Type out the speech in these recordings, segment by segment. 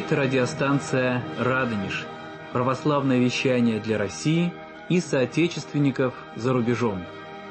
Это радиостанция «Радонеж», православное вещание для России и соотечественников за рубежом.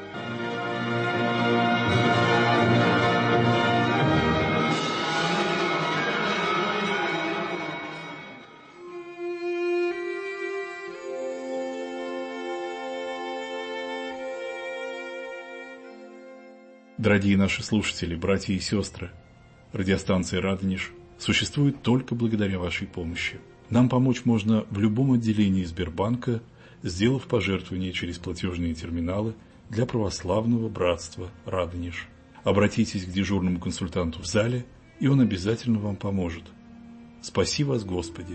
Дорогие наши слушатели, братья и сестры, радиостанция «Радонеж» существует только благодаря вашей помощи. Нам помочь можно в любом отделении Сбербанка, сделав пожертвование через платежные терминалы для православного братства «Радонеж». Обратитесь к дежурному консультанту в зале, и он обязательно вам поможет. Спаси вас, Господи!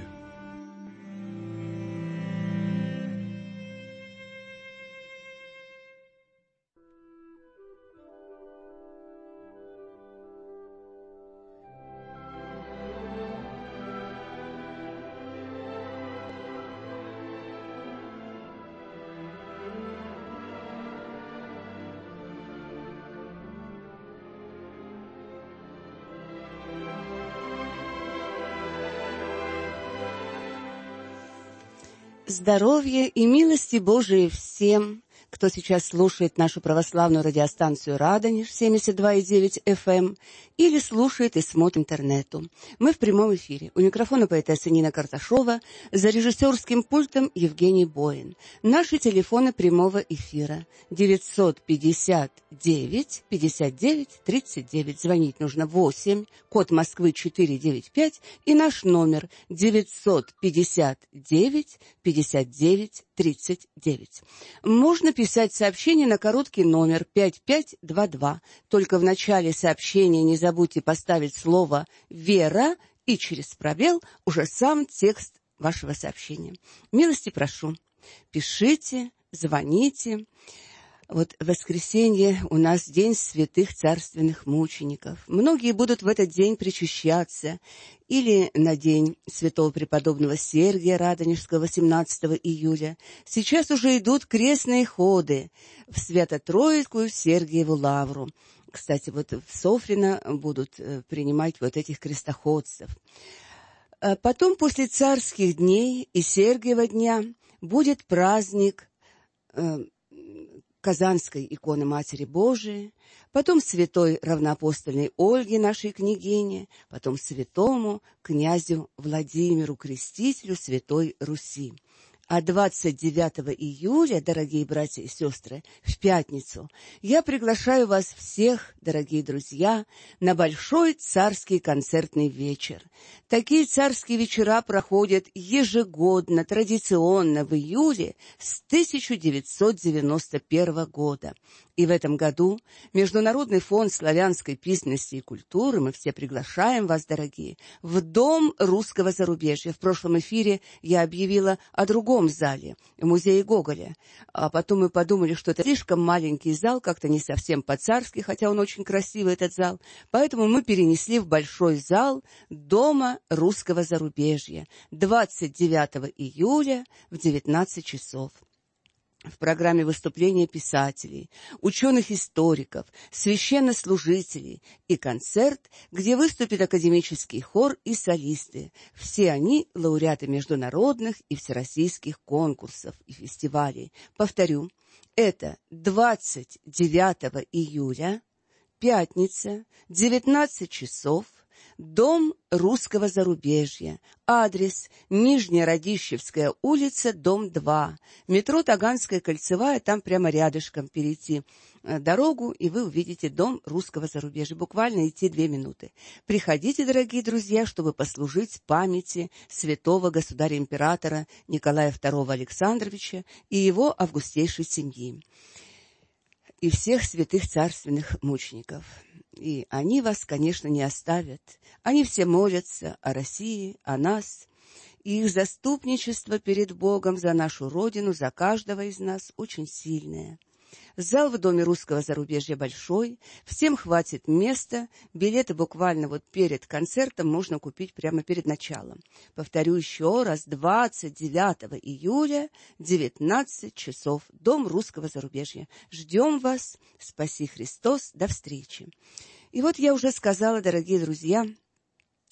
Здоровья и милости Божией всем, кто сейчас слушает нашу православную радиостанцию «Радонеж» 72,9 FM или слушает и смотрит интернету. Мы в прямом эфире. У микрофона поэтесса Нина Карташова, за режиссерским пультом Евгений Боин. Наши телефоны прямого эфира 959 59 39. Звонить нужно 8, код Москвы 495 и наш номер 959 59 39. Можно писать сообщение на короткий номер 5522. Только в начале сообщения не забудьте поставить слово «Вера» и через пробел уже сам текст вашего сообщения. Милости прошу. Пишите, звоните. Вот в воскресенье у нас День святых царственных мучеников. Многие будут в этот день причащаться. Или на День святого преподобного Сергия Радонежского 18 июля. Сейчас уже идут крестные ходы в Свято-Троицкую Сергиеву лавру. Кстати, вот в Софрино будут принимать вот этих крестоходцев. Потом, после царских дней и Сергиева дня, будет праздник Казанской иконы Матери Божией, потом святой равноапостольной Ольге, нашей княгине, потом святому князю Владимиру, крестителю Святой Руси. А 29 июля, дорогие братья и сестры, в пятницу, я приглашаю вас всех, дорогие друзья, на большой царский концертный вечер. Такие царские вечера проходят ежегодно, традиционно в июле с 1991 года. И в этом году Международный фонд славянской письменности и культуры, мы все приглашаем вас, дорогие, в Дом русского зарубежья. В прошлом эфире я объявила о другом зале, в музее Гоголя. А потом мы подумали, что это слишком маленький зал, как-то не совсем по-царски, хотя он очень красивый, этот зал. Поэтому мы перенесли в большой зал Дома русского зарубежья 29 июля в 19 часов. В программе выступления писателей, ученых-историков, священнослужителей и концерт, где выступит академический хор и солисты. Все они лауреаты международных и всероссийских конкурсов и фестивалей. Повторю, это 29 июля, пятница, 19 часов, Дом русского зарубежья. Адрес: Нижняя Радищевская улица, дом 2. Метро Таганская кольцевая, там прямо рядышком перейти дорогу, и вы увидите Дом русского зарубежья. Буквально идти 2 минуты. Приходите, дорогие друзья, чтобы послужить памяти святого государя-императора Николая II Александровича и его августейшей семьи. И всех святых царственных мучеников. И они вас, конечно, не оставят. Они все молятся о России, о нас. И их заступничество перед Богом за нашу Родину, за каждого из нас очень сильное. Зал в Доме русского зарубежья большой, всем хватит места, билеты буквально вот перед концертом можно купить прямо перед началом. Повторю еще раз, 29 июля, 19 часов, Дом русского зарубежья. Ждем вас, спаси Христос, до встречи. И вот я уже сказала, дорогие друзья,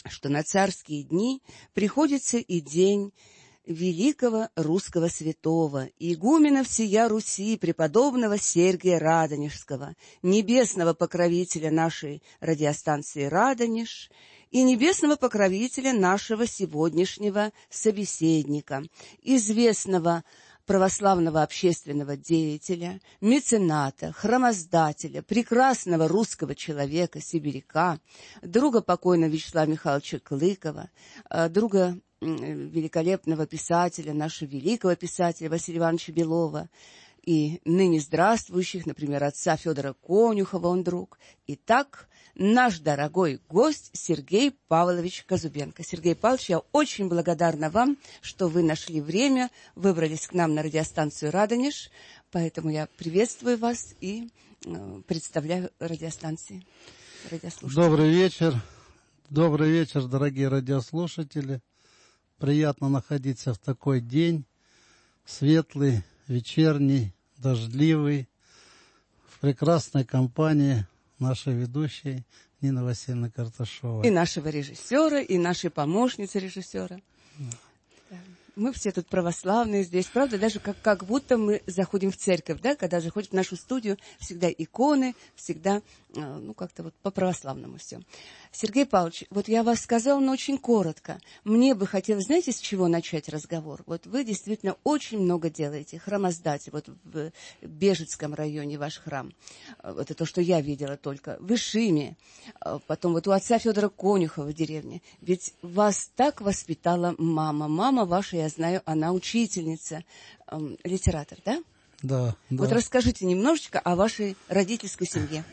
что на царские дни приходится и день великого русского святого, игумена всея Руси, преподобного Сергия Радонежского, небесного покровителя нашей радиостанции «Радонеж» и небесного покровителя нашего сегодняшнего собеседника, известного православного общественного деятеля, мецената, храмоздателя, прекрасного русского человека, сибиряка, друга покойного Вячеслава Михайловича Клыкова, друга великолепного писателя, нашего великого писателя Василия Ивановича Белова, и ныне здравствующих, например, отца Федора Конюхова, он друг. Итак, наш дорогой гость Сергей Павлович Казубенко. Сергей Павлович, я очень благодарна вам, что вы нашли время, выбрались к нам на радиостанцию «Радонеж», поэтому я приветствую вас и представляю радиостанции, радиослушатели. Добрый вечер, дорогие радиослушатели. Приятно находиться в такой день, светлый, вечерний, дождливый, в прекрасной компании нашей ведущей Нины Васильевны Карташовой. И нашего режиссера, и нашей помощницы режиссера. Да. Мы все тут православные здесь, правда, даже как будто мы заходим в церковь, да, когда заходим в нашу студию, всегда иконы, всегда, как-то вот по-православному все. Сергей Павлович, вот я вас сказала, но очень коротко. Мне бы хотелось, знаете, с чего начать разговор? Вот вы действительно очень много делаете, храмоздатель, вот в Бежецком районе ваш храм, вот это то, что я видела только, в Ишиме, потом вот у отца Федора Конюхова в деревне. Ведь вас так воспитала мама. Мама ваша, я знаю, она учительница, литератор, да? Да. Вот расскажите немножечко о вашей родительской семье.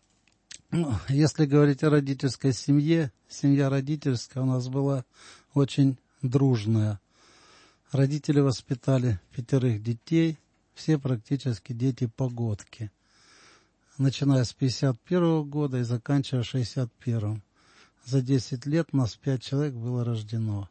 Если говорить о родительской семье, семья родительская у нас была очень дружная. Родители воспитали 5 детей, все практически дети погодки. Начиная с 51 года и заканчивая 61-м. За 10 лет у нас 5 человек было рождено.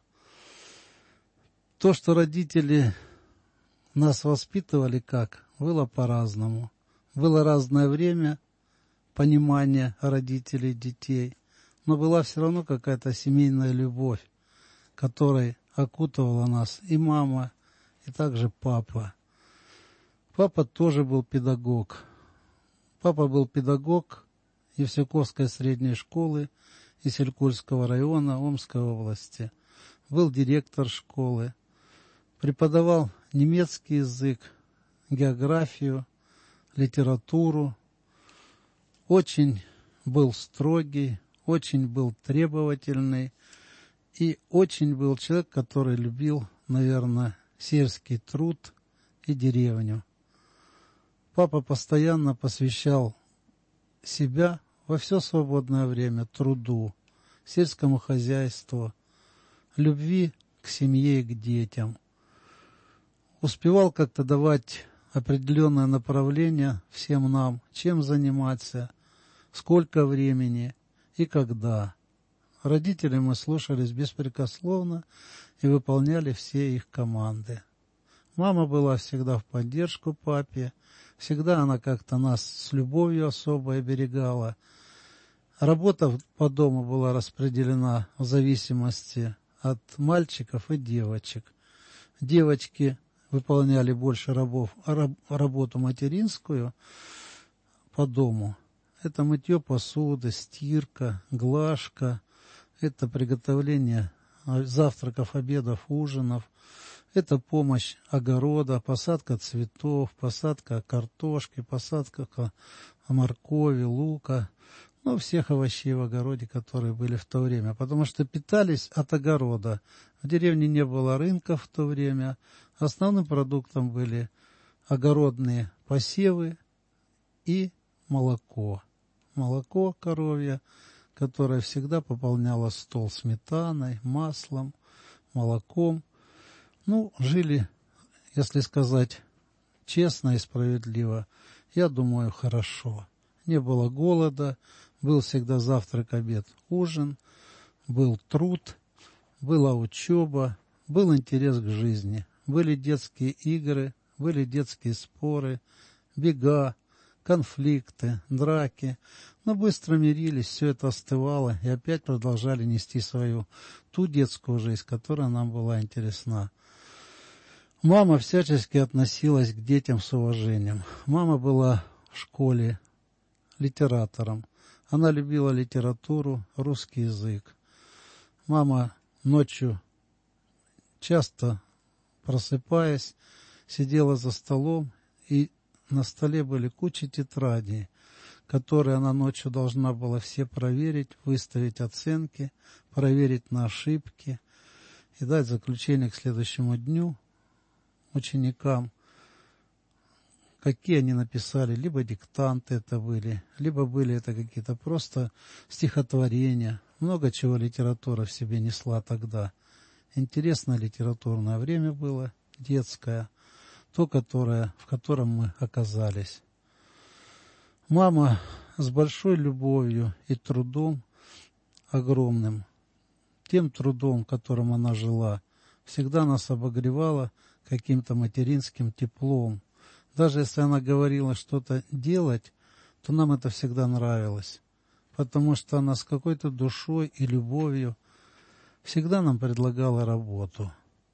То, что родители нас воспитывали как, было по-разному. Было разное время понимания родителей детей, но была все равно какая-то семейная любовь, которой окутывала нас и мама, и также папа. Папа тоже был педагог. Папа был педагог Евсюковской средней школы Исилькульского района Омской области. Был директор школы. Преподавал немецкий язык, географию, литературу. Очень был строгий, очень был требовательный и очень был человек, который любил, наверное, сельский труд и деревню. Папа постоянно посвящал себя во все свободное время труду, сельскому хозяйству, любви к семье и к детям. Успевал как-то давать определенное направление всем нам, чем заниматься, сколько времени и когда. Родителей мы слушались беспрекословно и выполняли все их команды. Мама была всегда в поддержку папе, всегда она как-то нас с любовью особо оберегала. Работа по дому была распределена в зависимости от мальчиков и девочек. Девочки выполняли больше работу материнскую по дому. Это мытье посуды, стирка, глажка, это приготовление завтраков, обедов, ужинов, это помощь огорода, посадка цветов, посадка картошки, посадка моркови, лука, всех овощей в огороде, которые были в то время, потому что питались от огорода. В деревне не было рынка в то время. Основным продуктом были огородные посевы и молоко. Молоко коровье, которое всегда пополняло стол сметаной, маслом, молоком. Жили, если сказать честно и справедливо, я думаю, хорошо. Не было голода, был всегда завтрак, обед, ужин, был труд, была учеба, был интерес к жизни. Были детские игры, были детские споры, бега, конфликты, драки, но быстро мирились, все это остывало и опять продолжали нести свою ту детскую жизнь, которая нам была интересна. Мама всячески относилась к детям с уважением. Мама была в школе литератором. Она любила литературу, русский язык. Мама ночью, часто просыпаясь, сидела за столом, и на столе были куча тетрадей, которые она ночью должна была все проверить, выставить оценки, проверить на ошибки и дать заключение к следующему дню ученикам, какие они написали, либо диктанты это были, либо были это какие-то просто стихотворения. Много чего литература в себе несла тогда. Интересное литературное время было, детское, то, в котором мы оказались. Мама с большой любовью и трудом огромным, тем трудом, которым она жила, всегда нас обогревала каким-то материнским теплом. Даже если она говорила что-то делать, то нам это всегда нравилось, потому что она с какой-то душой и любовью всегда нам предлагала работу.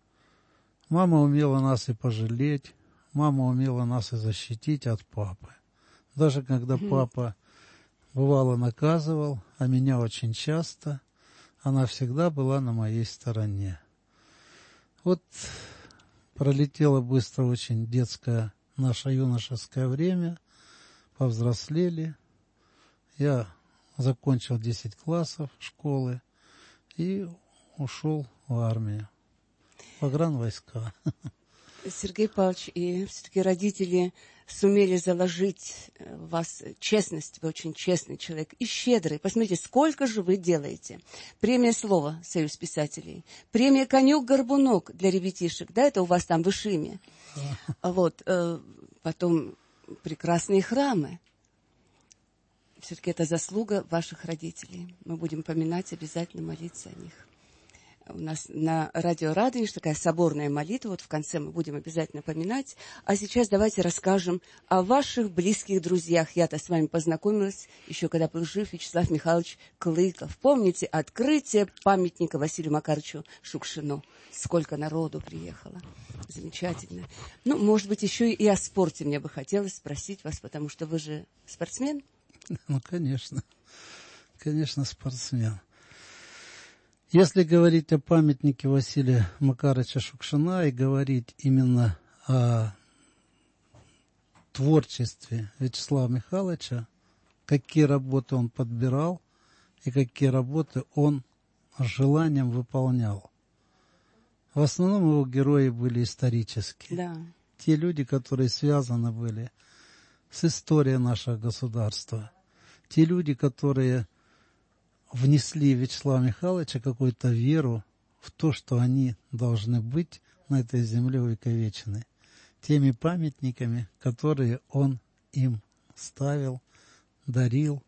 Мама умела нас и пожалеть, мама умела нас и защитить от папы. Даже когда папа бывало наказывал, а меня очень часто, она всегда была на моей стороне. Вот пролетело быстро очень детское наше юношеское время, повзрослели. Я закончил 10 классов школы и ушел в армию, в погранвойска. Сергей Павлович, и все-таки родители сумели заложить в вас честность, вы очень честный человек и щедрый. Посмотрите, сколько же вы делаете. Премия «Слово», Союз писателей, премия «Конек-горбунок» для ребятишек, да, это у вас там в Ишиме. Вот, потом прекрасные храмы. Все-таки это заслуга ваших родителей. Мы будем поминать, обязательно молиться о них. У нас на радио Радонеж такая соборная молитва, вот в конце мы будем обязательно поминать. А сейчас давайте расскажем о ваших близких друзьях. Я-то с вами познакомилась еще когда был жив Вячеслав Михайлович Клыков. Помните открытие памятника Василию Макаровичу Шукшину? Сколько народу приехало. Замечательно. Ну, может быть, еще и о спорте мне бы хотелось спросить вас, потому что вы же спортсмен? Ну, конечно. Конечно, спортсмен. Если говорить о памятнике Василия Макаровича Шукшина и говорить именно о творчестве Вячеслава Михайловича, какие работы он подбирал и какие работы он с желанием выполнял. В основном его герои были исторические. Да. Те люди, которые связаны были с историей нашего государства. Те люди, которые внесли в Вячеслава Михайловича какую-то веру в то, что они должны быть на этой земле увековечены. Теми памятниками, которые он им ставил, дарил,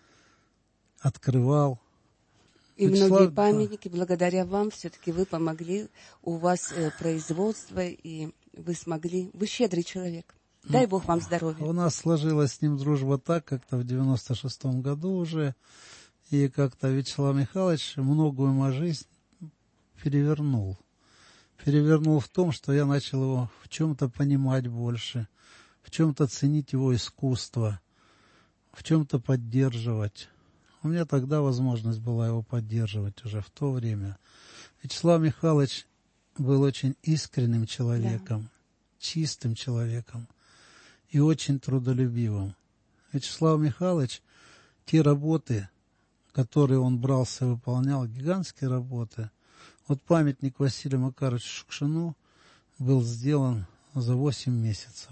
открывал. И многие памятники, благодаря вам, все-таки вы помогли, у вас производство, и вы смогли. Вы щедрый человек. Дай Бог вам здоровья. У нас сложилась с ним дружба так, как-то в 96-м году уже, и как-то Вячеслав Михайлович многую мою жизнь перевернул. Перевернул в том, что я начал его в чем-то понимать больше, в чем-то ценить его искусство, в чем-то поддерживать. У меня тогда возможность была его поддерживать уже в то время. Вячеслав Михайлович был очень искренним человеком, чистым человеком и очень трудолюбивым. Вячеслав Михайлович, те работы, которые он брался и выполнял, гигантские работы. Вот памятник Василию Макаровичу Шукшину был сделан за 8 месяцев.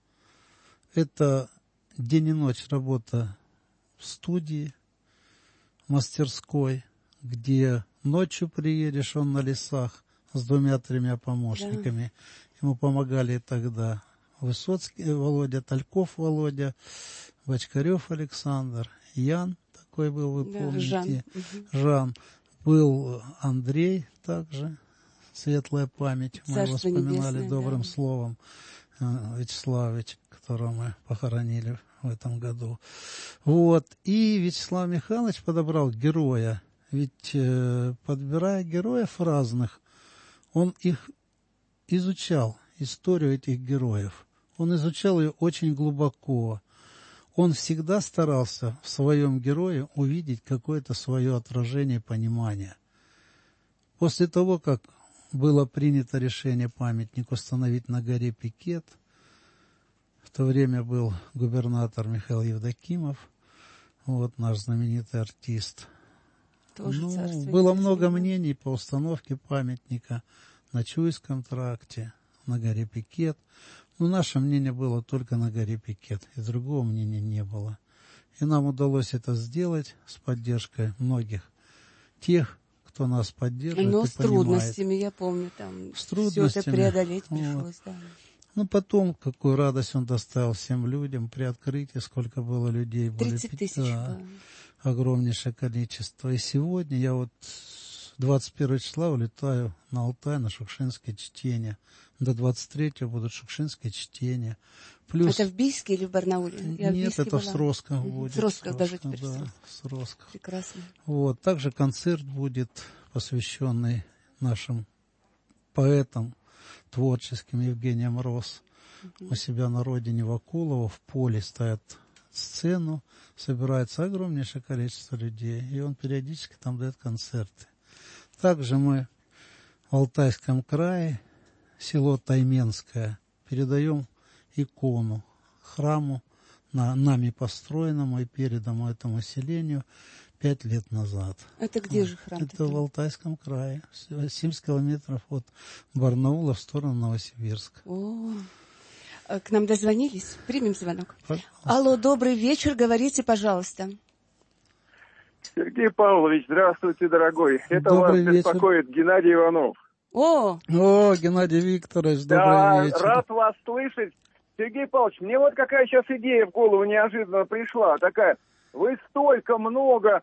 Это день и ночь работа в студии, в мастерской, где ночью приедешь, он на лесах с 2-3 помощниками. Да. Ему помогали тогда Высоцкий Володя, Тальков Володя, Бочкарев Александр, Ян такой был, вы помните, Жан. Был Андрей также, светлая память, мы его вспоминали добрым словом. Вячеславович, которого мы похоронили в этом году. Вот. И Вячеслав Михайлович подобрал героя. Ведь, подбирая героев разных, он их изучал, историю этих героев. Он изучал ее очень глубоко. Он всегда старался в своем герое увидеть какое-то свое отражение, понимание. После того, как было принято решение памятник установить на горе Пикет, в то время был губернатор Михаил Евдокимов, вот наш знаменитый артист. Было много мнений по установке памятника на Чуйском тракте, на горе Пикет. Но наше мнение было только на горе Пикет, и другого мнения не было. И нам удалось это сделать с поддержкой многих тех, кто нас поддерживает. Но и с понимает. Трудностями, я помню, там Все это преодолеть пришлось. Да. Ну, потом, какую радость он доставил всем людям при открытии, сколько было людей. 30 тысяч. Да. Огромнейшее количество. И сегодня я вот 21 числа улетаю на Алтай на шукшинское чтение. До 23-го будут шукшинские чтения. Плюс... Это в Бийске или в Барнауле? Нет, это в Сросках будет. В Сросках даже теперь. Да, в Сросках. Прекрасно. Вот. Также концерт будет, посвященный нашим поэтам творческим, Евгением Рос. У себя на родине Вакулова в поле ставят сцену, собирается огромнейшее количество людей, и он периодически там дает концерты. Также мы в Алтайском крае, село Тайменское, передаем икону храму, нами построенному и переданному этому селению 5 лет назад. Это где же храм? Это в Алтайском крае, 70 километров от Барнаула в сторону Новосибирска. О, к нам дозвонились. Примем звонок. Пожалуйста. Алло, добрый вечер, говорите, пожалуйста. Сергей Павлович, здравствуйте, дорогой. Это Добрый вас беспокоит вечер. Геннадий Иванов. О, Геннадий Викторович, добрый вечер. Рад вас слышать. Сергей Павлович, мне вот какая сейчас идея в голову неожиданно пришла. Такая, вы столько много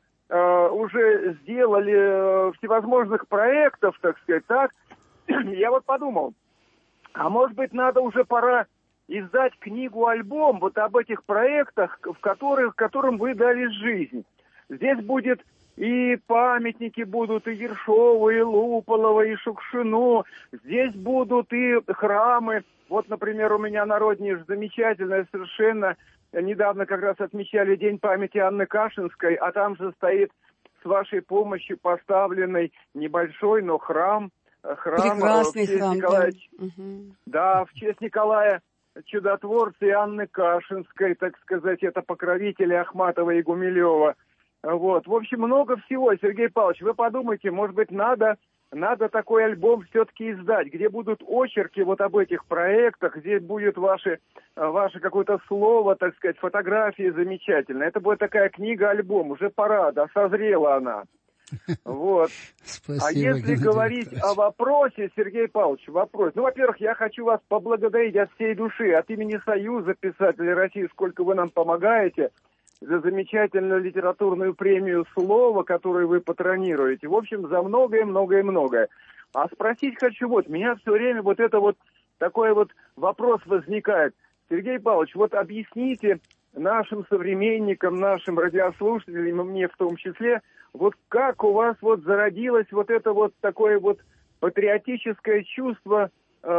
уже сделали всевозможных проектов, так сказать, так? Я вот подумал, а может быть надо уже пора издать книгу-альбом вот об этих проектах, которым вы дали жизнь. Здесь будет и памятники будут, и Ершову, и Луполова, и Шукшину. Здесь будут и храмы. Вот, например, у меня на родине замечательная совершенно. Недавно как раз отмечали День памяти Анны Кашинской, а там же стоит с вашей помощью поставленный небольшой, но храм. Прекрасный храм. Николая... Да. Угу. Да, в честь Николая Чудотворца и Анны Кашинской, так сказать, это покровители Ахматова и Гумилева. Вот. В общем, много всего, Сергей Павлович. Вы подумайте, может быть, надо такой альбом все-таки издать, где будут очерки вот об этих проектах, где будет ваше какое-то слово, так сказать, фотографии замечательные. Это будет такая книга-альбом, уже пора, да, созрела она. Вот. Спасибо, а если Геннадий говорить Викторович. о вопросе, Сергей Павлович, вопрос. Ну, во-первых, я хочу вас поблагодарить от всей души, от имени Союза писателей России, сколько вы нам помогаете, за замечательную литературную премию «Слово», которую вы патронируете. В общем, за многое. А спросить хочу вот, меня все время вот это вот такой вот вопрос возникает. Сергей Павлович, вот объясните нашим современникам, нашим радиослушателям, и мне в том числе, вот как у вас вот зародилось вот это вот такое вот патриотическое чувство.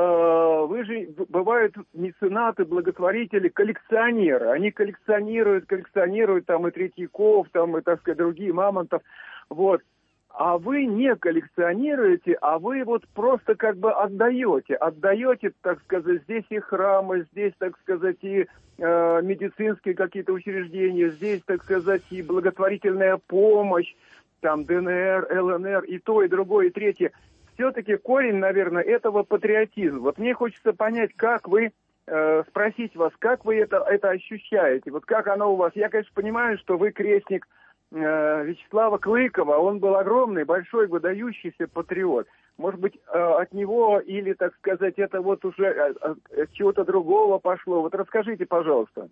Вы же, бывают меценаты, благотворители, коллекционеры. Они коллекционируют там и Третьяков, там и, так сказать, другие, Мамонтов. Вот. А вы не коллекционируете, а вы вот просто как бы отдаете, так сказать, здесь и храмы, здесь, так сказать, и медицинские какие-то учреждения, здесь, так сказать, и благотворительная помощь, там ДНР, ЛНР, и то, и другое, и третье. Все-таки корень, наверное, этого патриотизм. Вот мне хочется понять, как вы, спросить вас, как вы это ощущаете, вот как оно у вас. Я, конечно, понимаю, что вы крестник Вячеслава Клыкова, он был огромный, большой, выдающийся патриот. Может быть, от него или, так сказать, это вот уже от чего-то другого пошло. Вот расскажите, пожалуйста.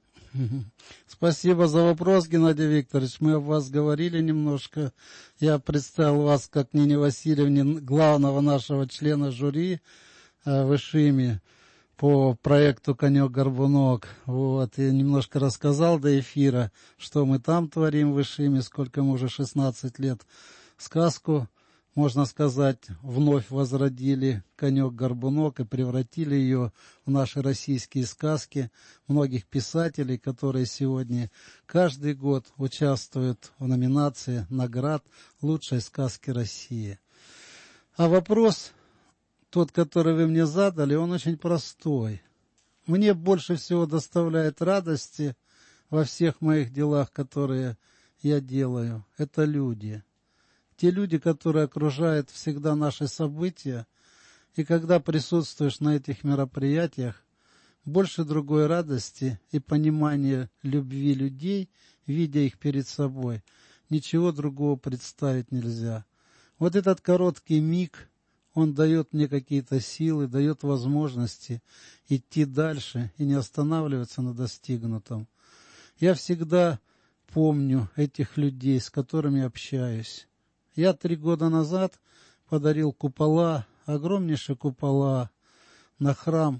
Спасибо за вопрос, Геннадий Викторович. Мы о вас говорили немножко. Я представил вас как Нине Васильевне, главного нашего члена жюри в Ишиме по проекту «Конек-горбунок». Вот, и немножко рассказал до эфира, что мы там творим в Ишиме, сколько мы уже 16 лет. Сказку, можно сказать, вновь возродили «Конек-горбунок» и превратили ее в наши российские сказки многих писателей, которые сегодня каждый год участвуют в номинации наград лучшей сказки России. А вопрос, тот, который вы мне задали, он очень простой. Мне больше всего доставляет радости во всех моих делах, которые я делаю, это люди. Те люди, которые окружают всегда наши события, и когда присутствуешь на этих мероприятиях, больше другой радости и понимания любви людей, видя их перед собой, ничего другого представить нельзя. Вот этот короткий миг, он дает мне какие-то силы, дает возможности идти дальше и не останавливаться на достигнутом. Я всегда помню этих людей, с которыми общаюсь. Я 3 года назад подарил купола, огромнейшие купола на храм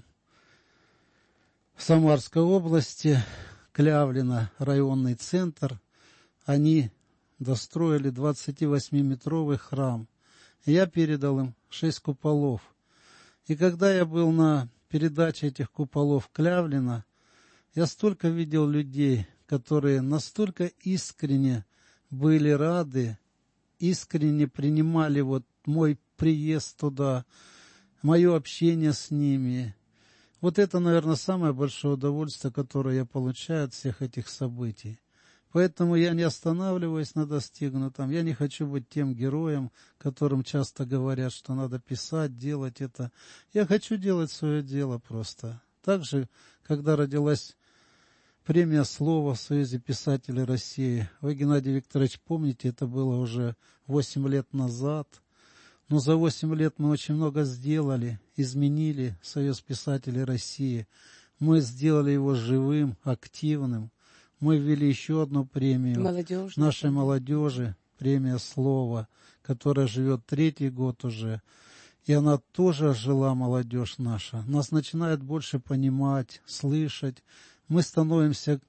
в Самарской области, Клявлино, районный центр. Они достроили 28-метровый храм. Я передал им 6 куполов. И когда я был на передаче этих куполов Клявлино, я столько видел людей, которые настолько искренне были рады, искренне принимали вот мой приезд туда, мое общение с ними. Вот это, наверное, самое большое удовольствие, которое я получаю от всех этих событий. Поэтому я не останавливаюсь на достигнутом. Я не хочу быть тем героем, которым часто говорят, что надо писать, делать это. Я хочу делать свое дело просто. Также, когда родилась премия «Слово» в Союзе писателей России. Вы, Геннадий Викторович, помните, это было уже 8 лет назад. Но за 8 лет мы очень много сделали, изменили Союз писателей России. Мы сделали его живым, активным. Мы ввели еще одну премию нашей молодежи, премия «Слово», которая живет 3-й год уже. И она тоже ожила, молодежь наша. Нас начинает больше понимать, слышать. Мы становимся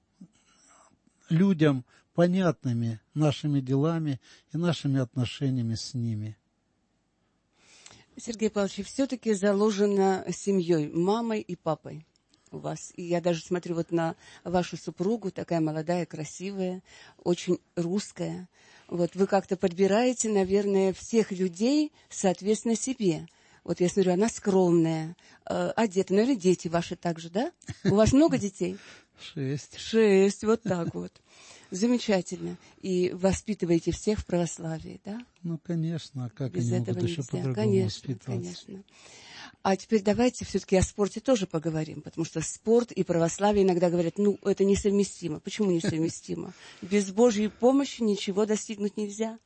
людям понятными нашими делами и нашими отношениями с ними. Сергей Павлович, все-таки заложено семьей, мамой и папой у вас. И я даже смотрю вот на вашу супругу, такая молодая, красивая, очень русская. Вот вы как-то подбираете, наверное, всех людей соответственно себе. Вот я смотрю, она скромная, одета. Наверное, дети ваши также, да? У вас много детей? 6. 6, вот так вот. Замечательно. И воспитываете всех в православии, да? Ну, конечно, а как без они этого могут еще нельзя. по-другому Конечно, воспитываться? конечно. А теперь давайте все-таки о спорте тоже поговорим, потому что спорт и православие иногда говорят, ну, это несовместимо. Почему несовместимо? Без Божьей помощи ничего достигнуть нельзя.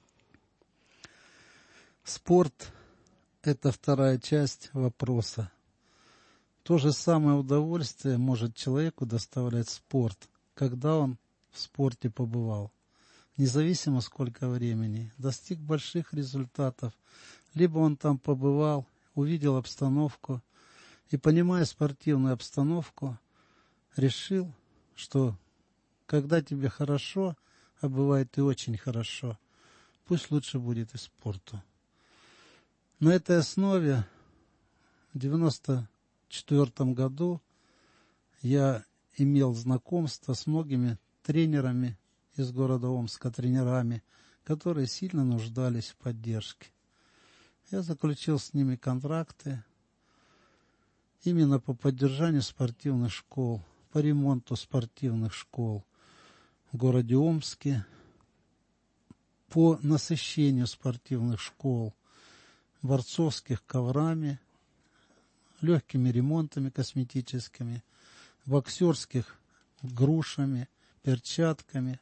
Спорт – это вторая часть вопроса. То же самое удовольствие может человеку доставлять спорт, когда он в спорте побывал. Независимо сколько времени, достиг больших результатов, либо он там побывал, увидел обстановку и, понимая спортивную обстановку, решил, что когда тебе хорошо, а бывает и очень хорошо, пусть лучше будет и спорту. На этой основе в 1994 году я имел знакомство с многими тренерами из города Омска, тренерами, которые сильно нуждались в поддержке. Я заключил с ними контракты именно по поддержанию спортивных школ, по ремонту спортивных школ в городе Омске, по насыщению спортивных школ борцовских коврами, легкими ремонтами косметическими, боксерских грушами, перчатками,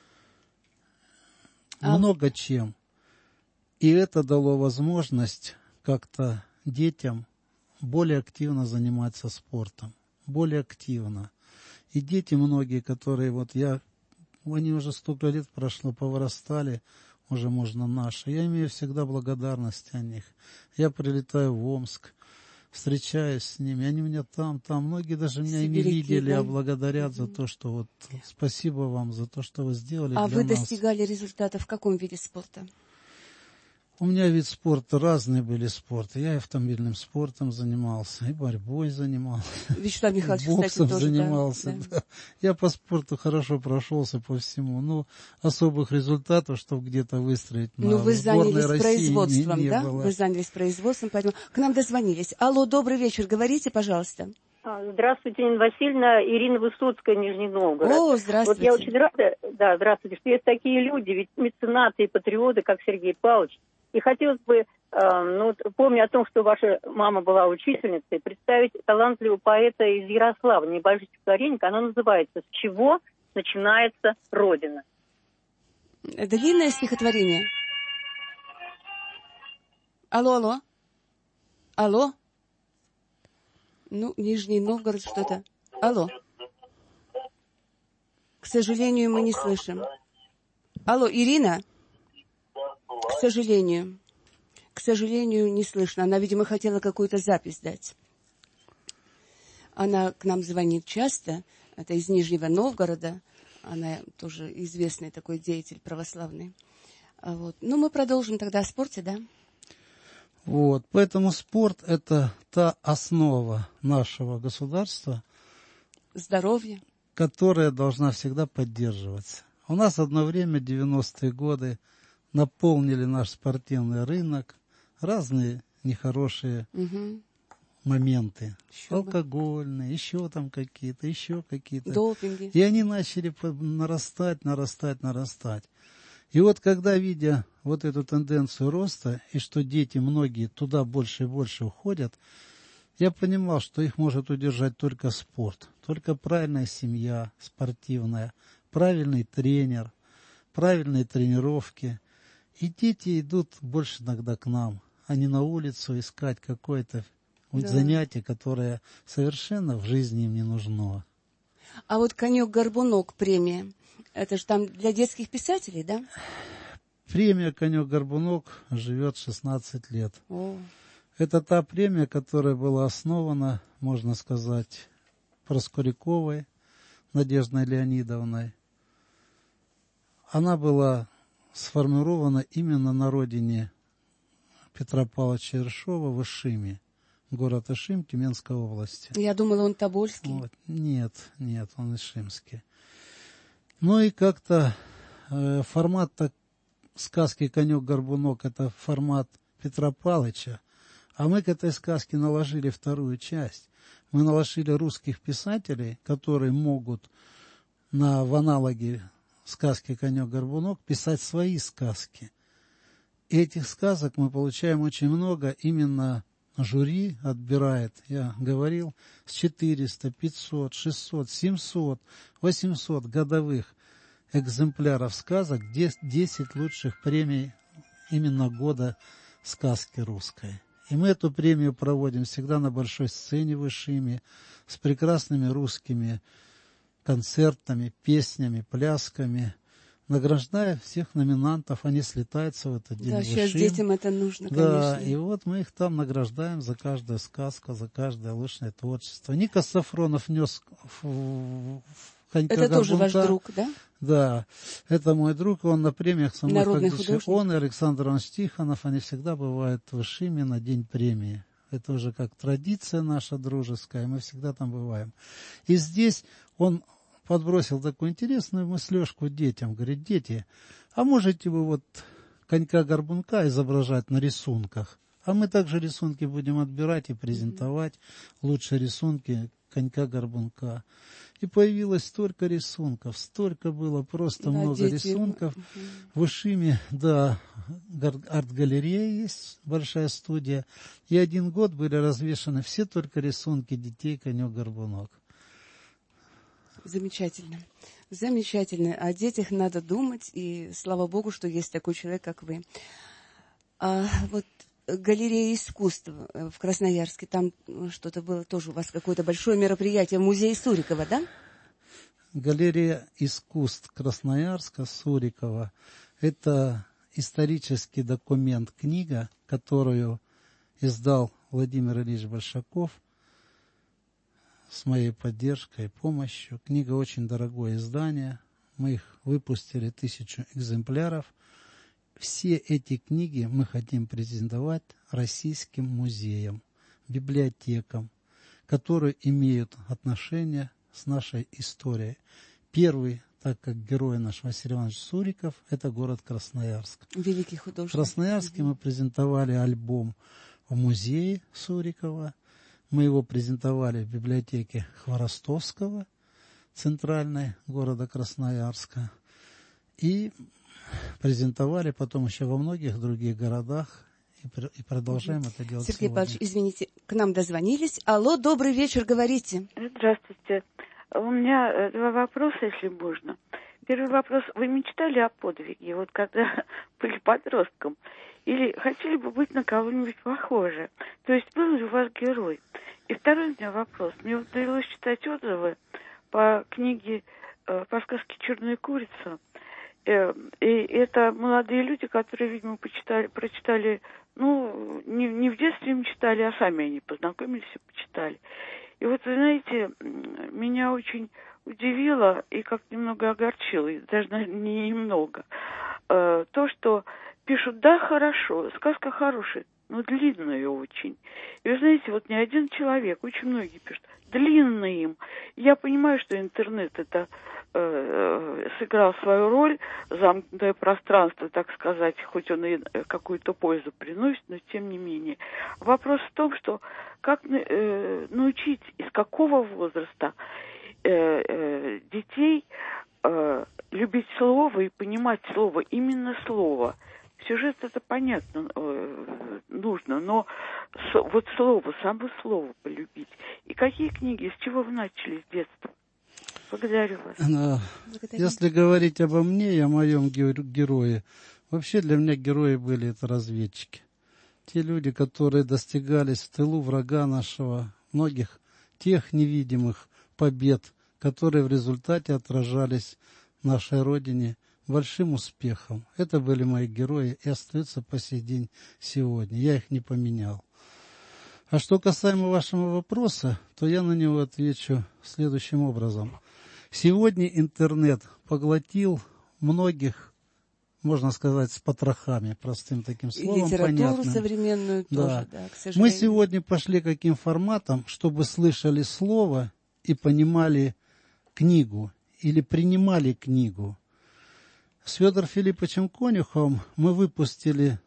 много чем. И это дало возможность как-то детям более активно заниматься спортом, более активно. И дети многие, которые они уже столько лет прошло, повырастали, уже можно наши. Я имею всегда благодарность о них. Я прилетаю в Омск, встречаюсь с ними, они меня там, многие даже меня и не Сибиряки, видели, да? а благодарят за то, что вот спасибо вам за то, что вы сделали А для вы нас. достигали результата в каком виде спорта? У меня вид спорта, разные были спорты. Я и автомобильным спортом занимался, и борьбой занимался. Вячеслав Михайлович, Боксом кстати, тоже, занимался, да. да. Я по спорту хорошо прошелся по всему. Ну, особых результатов, чтобы где-то выстроить на Ну, вы сборной занялись России производством, не да? было. Вы занялись производством, поэтому к нам дозвонились. Алло, добрый вечер, говорите, пожалуйста. Здравствуйте, Нина Васильевна. Ирина Высоцкая, Нижний Новгород. О, здравствуйте. Вот я очень рада, да, здравствуйте, что есть такие люди, ведь меценаты и патриоты, как Сергей Павлович. И хотелось бы, помня о том, что ваша мама была учительницей, представить талантливого поэта из Ярослава, небольшое стихотворение, оно называется «С чего начинается Родина?». Длинное стихотворение. Алло. Ну, Нижний Новгород что-то. Алло. К сожалению, мы не слышим. Алло, Ирина? К сожалению, не слышно. Она, видимо, хотела какую-то запись дать. Она к нам звонит часто. Это из Нижнего Новгорода. Она тоже известный такой деятель православный. Вот. Ну, мы продолжим тогда о спорте, да? Вот. Поэтому спорт – это та основа нашего государства, Здоровье. которая должна всегда поддерживаться. У нас одно время, 90-е годы, наполнили наш спортивный рынок разные нехорошие моменты. Алкогольные, еще какие-то. Допинги. И они начали нарастать. И вот когда, видя вот эту тенденцию роста, и что дети многие туда больше и больше уходят, я понимал, что их может удержать только спорт, только правильная семья спортивная, правильный тренер, правильные тренировки. И дети идут больше иногда к нам, а не на улицу искать какое-то занятие, которое совершенно в жизни им не нужно. А вот «Конек-горбунок» премия, это же там для детских писателей, да? Премия «Конек-горбунок» живет 16 лет. О. Это та премия, которая была основана, можно сказать, Проскуряковой Надеждой Леонидовной. Она была сформирована именно на родине Петра Павловича Ершова в Ишиме, город Ишим Тюменской области. Я думала, он тобольский. Вот. Нет, он ишимский. Ну и как-то формат сказки «Конек-горбунок» — это формат Петра Павловича, а мы к этой сказке наложили вторую часть. Мы наложили русских писателей, которые могут в аналоге сказки «Конек-горбунок» писать свои сказки. И этих сказок мы получаем очень много. Именно жюри отбирает, я говорил, с 400, 500, 600, 700, 800 годовых экземпляров сказок, 10 лучших премий именно года сказки русской. И мы эту премию проводим всегда на большой сцене в Ишиме с прекрасными русскими концертами, песнями, плясками, награждая всех номинантов. Они слетаются в этот день в Ишим. Сейчас детям это нужно, да, конечно. и вот мы их там награждаем за каждую сказку, за каждое лучшее творчество. Ника Сафронов нес в «Конька-горбунка». Это тоже ваш друг, да? Да, это мой друг, он на премиях со мной Народный фактически. художник. Он и Александр Иванович Тихонов, они всегда бывают в Ишиме на день премии. Это уже как традиция наша дружеская, мы всегда там бываем. И здесь он подбросил такую интересную мыслежку детям. Говорит: дети, а можете вы вот конька-горбунка изображать на рисунках? А мы также рисунки будем отбирать и презентовать, лучшие рисунки конька-горбунка. И появилось столько рисунков, столько было просто много дети. рисунков. В Ишиме, да, арт-галерея есть, большая студия. И 1 год были развешаны все только рисунки детей «Конек-горбунок». Замечательно. Замечательно. О детях надо думать, и слава Богу, что есть такой человек, как вы. А вот галерея искусств в Красноярске, там что-то было тоже у вас, какое-то большое мероприятие, музей Сурикова, да? Галерея искусств Красноярска, Сурикова – это исторический документ, книга, которую издал Владимир Ильич Большаков с моей поддержкой и помощью. Книга очень дорогое издание. Мы их выпустили 1000 экземпляров. Все эти книги мы хотим презентовать российским музеям, библиотекам, которые имеют отношение с нашей историей. Первый, так как герой наш Василий Иванович Суриков, это город Красноярск. Великий художник. В Красноярске мы презентовали альбом в музее Сурикова. Мы его презентовали в библиотеке Хворостовского, центральной города Красноярска. И презентовали потом еще во многих других городах. И продолжаем это делать Сергей сегодня. Павлович, извините, к нам дозвонились. Алло, добрый вечер, говорите. Здравствуйте. У меня 2 вопроса, если можно. Первый вопрос. Вы мечтали о подвиге, вот когда были подростком? Или хотели бы быть на кого-нибудь похожи? То есть был ли у вас герой? И второй у меня вопрос. Мне вот довелось читать отзывы по книге, по сказке «Черная курица». И это молодые люди, которые, видимо, прочитали, ну, не в детстве им читали, а сами они познакомились и почитали. И вот, вы знаете, меня очень удивило и как немного огорчило, и даже не немного, то, что пишут: да, хорошо, сказка хорошая, но длинная очень. И вы знаете, вот не один человек, очень многие пишут: длинная им. Я понимаю, что интернет это сыграл свою роль, замкнутое пространство, так сказать, хоть он и какую-то пользу приносит, но тем не менее. Вопрос в том, что как научить, из какого возраста детей любить слово и понимать слово, именно слово. Сюжет это понятно, нужно, но вот слово, само слово полюбить. И какие книги, с чего вы начали с детства? Благодарю вас. Если говорить обо мне и о моем герое, вообще для меня герои были это разведчики. Те люди, которые достигались в тылу врага нашего, многих тех невидимых побед, которые в результате отражались в нашей Родине большим успехом. Это были мои герои и остаются по сей день сегодня. Я их не поменял. А что касаемо вашего вопроса, то я на него отвечу следующим образом. Сегодня интернет поглотил многих, можно сказать, с потрохами, простым таким словом, литературу понятным. Современную тоже, Да, к сожалению. Мы сегодня пошли каким форматом, чтобы слышали слово и понимали книгу или принимали книгу. С Федором Филипповичем Конюховым мы выпустили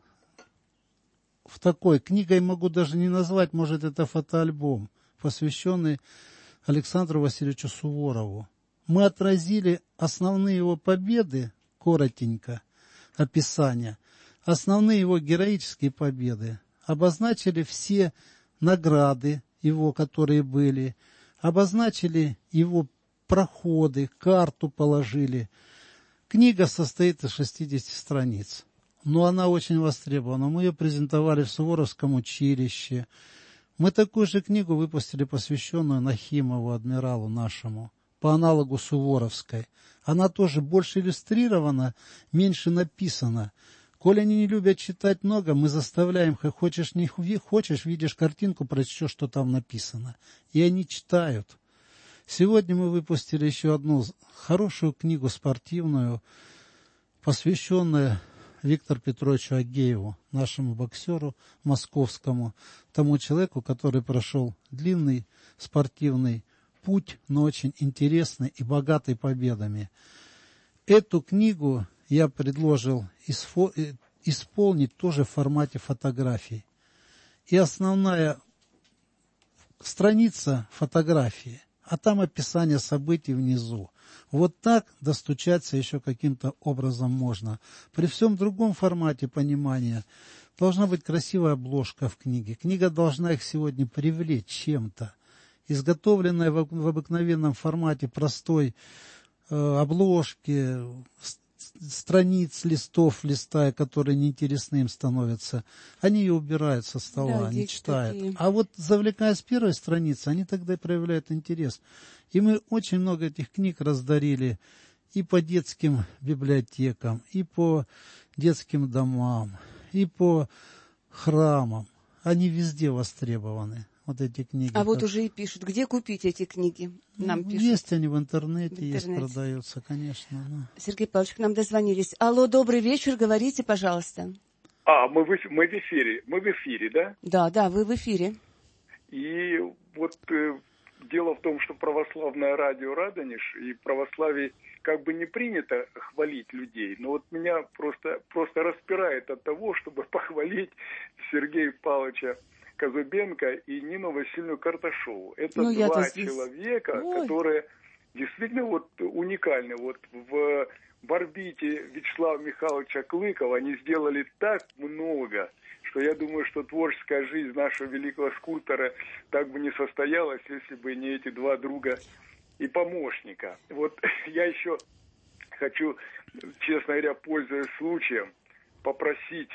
в такой, книгой могу даже не назвать, может, это фотоальбом, посвященный Александру Васильевичу Суворову. Мы отразили основные его победы, коротенько, описание, основные его героические победы, обозначили все награды его, которые были, обозначили его проходы, карту положили. Книга состоит из 60 страниц, но она очень востребована. Мы ее презентовали в Суворовском училище. Мы такую же книгу выпустили, посвященную Нахимову, адмиралу нашему, по аналогу Суворовской. Она тоже больше иллюстрирована, меньше написана. Коли они не любят читать много, мы заставляем, хочешь не хочешь, видишь картинку, прочтешь, что там написано. И они читают. Сегодня мы выпустили еще одну хорошую книгу спортивную, посвященную Виктору Петровичу Агееву, нашему боксеру московскому, тому человеку, который прошел длинный спортивный путь, но очень интересный и богатый победами. Эту книгу я предложил исполнить тоже в формате фотографий. И основная страница фотографии, а там описание событий внизу. Вот так достучаться еще каким-то образом можно. При всем другом формате понимания должна быть красивая обложка в книге. Книга должна их сегодня привлечь чем-то. Изготовленная в обыкновенном формате простой обложки, страниц, листов, листая, которые неинтересны им становятся, они ее убирают со стола, Да, они читают. такие. А вот завлекая с первой страницы, они тогда и проявляют интерес. И мы очень много этих книг раздарили и по детским библиотекам, и по детским домам, и по храмам. они везде востребованы, вот эти книги. А вот уже и пишут, где купить эти книги? Нам пишут. Есть они в интернете, есть, продаются, конечно. Но... Сергей Павлович, к нам дозвонились. Алло, добрый вечер, говорите, пожалуйста. Мы в эфире, да? Да, вы в эфире. И вот дело в том, что православное радио «Радонеж» и православие как бы не принято хвалить людей, но вот меня просто распирает от того, чтобы похвалить Сергея Павловича Казубенко и Нину Васильевну Карташову. Это два человека, которые действительно вот уникальны. Вот в орбите Вячеслава Михайловича Клыкова они сделали так много, что я думаю, что творческая жизнь нашего великого скульптора так бы не состоялась, если бы не эти два друга и помощника. Вот я еще хочу, честно говоря, пользуясь случаем, попросить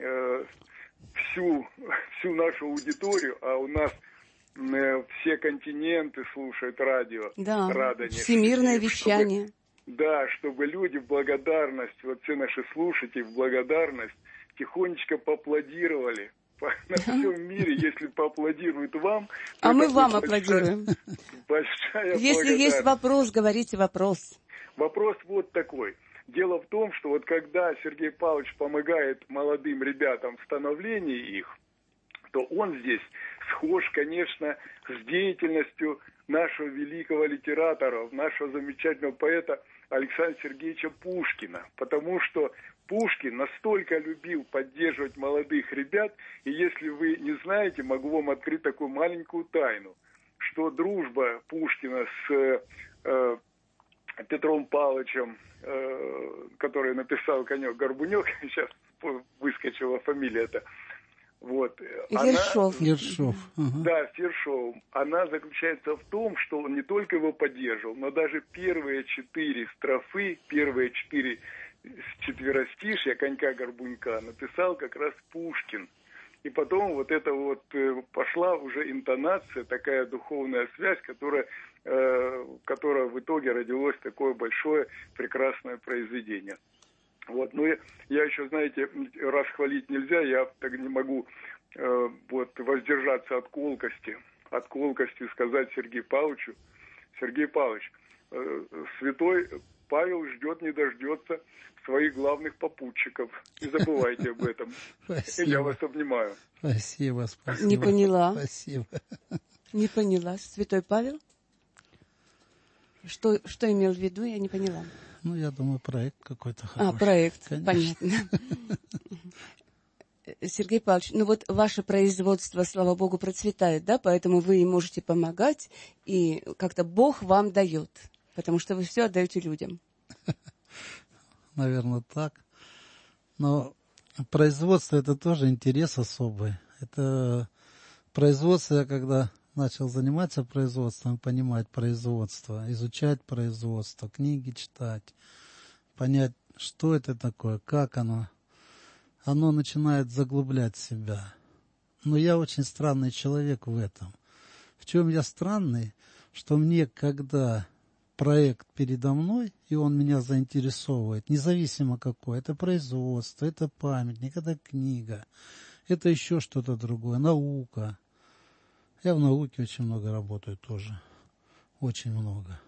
всю нашу аудиторию, а у нас все континенты слушают радио «Радонеж». Всемирное вещание. Чтобы люди в благодарность, вот все наши слушатели в благодарность тихонечко поаплодировали. На всем мире, если поаплодируют вам... А мы вам аплодируем. Большая Если благодарность. есть вопрос, говорите вопрос. Вопрос вот такой. Дело в том, что вот когда Сергей Павлович помогает молодым ребятам в становлении их, то он здесь схож, конечно, с деятельностью нашего великого литератора, нашего замечательного поэта Александра Сергеевича Пушкина. Потому что Пушкин настолько любил поддерживать молодых ребят, и если вы не знаете, могу вам открыть такую маленькую тайну, что дружба Пушкина с Петром Павловичем, который написал «Конек-горбунек», сейчас выскочила фамилия эта, вот. Ершов. Да, с Ершовым. Она заключается в том, что он не только его поддерживал, но даже первые 4 строфы, первые 4 четверостишья «Конька-горбунька» написал как раз Пушкин. И потом вот это вот пошла уже интонация, такая духовная связь, которая в итоге родилось такое большое, прекрасное произведение. Вот, ну я еще, знаете, раз хвалить нельзя, я так не могу воздержаться от колкости сказать Сергею Павловичу: Сергей Павлович, святой Павел ждет, не дождется своих главных попутчиков. Не забывайте об этом. Спасибо. Я вас обнимаю. Спасибо. Не поняла. Спасибо. Не поняла. Святой Павел? Что имел в виду, я не поняла. Ну, я думаю, проект какой-то хороший. Проект, конечно. Понятно. Сергей Павлович, ну вот ваше производство, слава Богу, процветает, да, поэтому вы им можете помогать, и как-то Бог вам дает, потому что вы все отдаете людям. Наверное, так. Но производство — это тоже интерес особый. Это производство, я когда начал заниматься производством, понимать производство, изучать производство, книги читать, понять, что это такое, как оно начинает заглублять себя. Но я очень странный человек в этом. В чем я странный? Что мне, когда проект передо мной, и он меня заинтересовывает, независимо какой, это производство, это памятник, это книга, это еще что-то другое, наука. Я в науке очень много работаю тоже, очень много.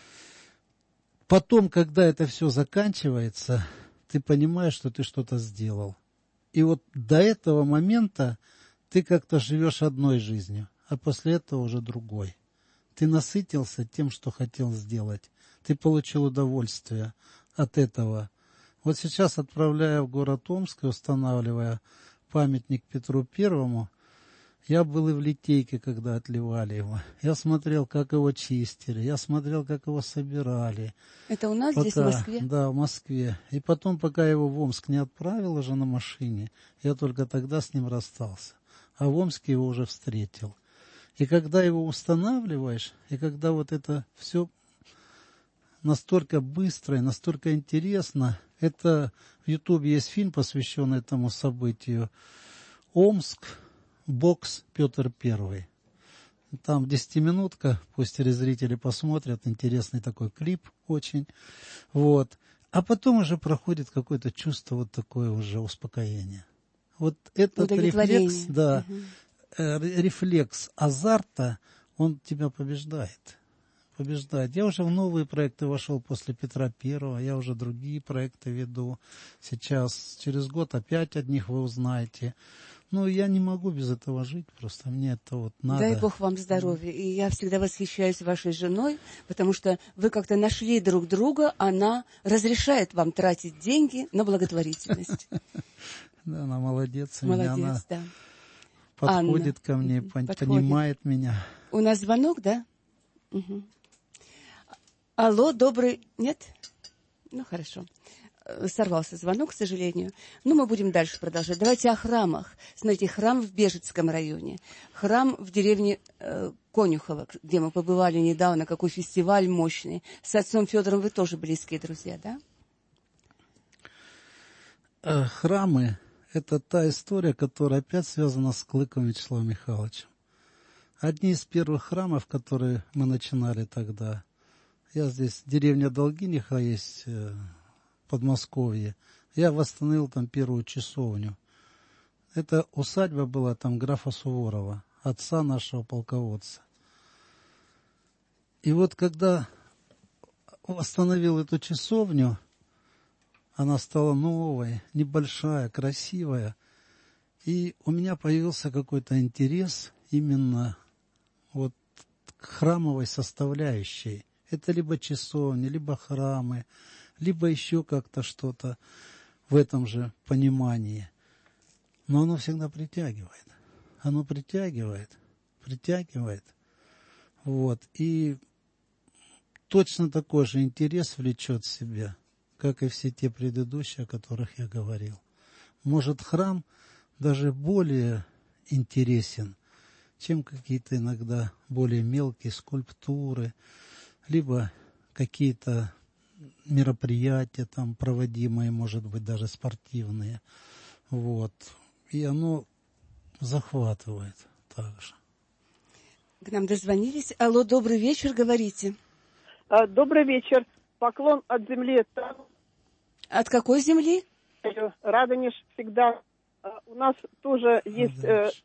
Потом, когда это все заканчивается, ты понимаешь, что ты что-то сделал. И вот до этого момента ты как-то живешь одной жизнью, а после этого уже другой. Ты насытился тем, что хотел сделать. Ты получил удовольствие от этого. Вот сейчас, отправляя в город Омск и устанавливая памятник Петру Первому, я был и в Литейке, когда отливали его. Я смотрел, как его чистили, я смотрел, как его собирали. Это у нас здесь, в Москве? Да, в Москве. И потом, пока я его в Омск не отправил уже на машине, я только тогда с ним расстался. А в Омске его уже встретил. И когда его устанавливаешь, и когда вот это все настолько быстро и настолько интересно, это в Ютубе есть фильм, посвященный этому событию, «Омск. Бокс Петр Первый». Там 10-минутка, пусть телезрители посмотрят, интересный такой клип очень. Вот. А потом уже проходит какое-то чувство вот такое уже успокоения. Вот этот рефлекс, да, рефлекс азарта, он тебя побеждает. Я уже в новые проекты вошел после Петра Первого, я уже другие проекты веду. Сейчас, через год опять от них вы узнаете. Ну, я не могу без этого жить, просто мне это вот надо. Дай Бог вам здоровья. И я всегда восхищаюсь вашей женой, потому что вы как-то нашли друг друга, она разрешает вам тратить деньги на благотворительность. Да, она молодец. Молодец, да. Подходит ко мне, понимает меня. У нас звонок, да? Угу. Алло, добрый... Нет? Ну, хорошо. Сорвался звонок, к сожалению. Но мы будем дальше продолжать. Давайте о храмах. Смотрите, храм в Бежецком районе. Храм в деревне Конюхово, где мы побывали недавно. Какой фестиваль мощный. С отцом Федором вы тоже близкие друзья, да? Храмы – это та история, которая опять связана с Клыковым Вячеславом Михайловичем. Одни из первых храмов, которые мы начинали тогда. Я здесь, деревня Долгиниха есть, Подмосковье. Я восстановил там первую часовню. Это усадьба была там графа Суворова, отца нашего полководца. И вот когда восстановил эту часовню, она стала новой, небольшая, красивая. И у меня появился какой-то интерес именно вот к храмовой составляющей. Это либо часовни, либо храмы, либо еще как-то что-то в этом же понимании. Но оно всегда притягивает. Оно притягивает. Вот. И точно такой же интерес влечет в себя, как и все те предыдущие, о которых я говорил. Может, храм даже более интересен, чем какие-то иногда более мелкие скульптуры, либо какие-то мероприятия там проводимые, может быть, даже спортивные. Вот. И оно захватывает также. К нам дозвонились. Алло, добрый вечер, говорите. Добрый вечер. Поклон от земли. От какой земли? Радонеж всегда. У нас тоже есть